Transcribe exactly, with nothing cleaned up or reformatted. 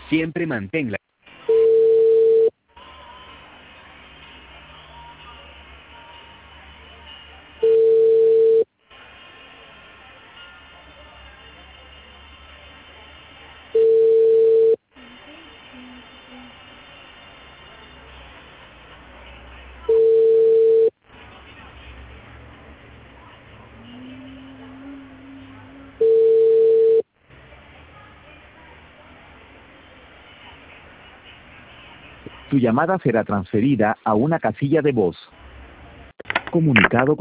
Siempre manténla. Tu llamada será transferida a una casilla de voz. Comunicado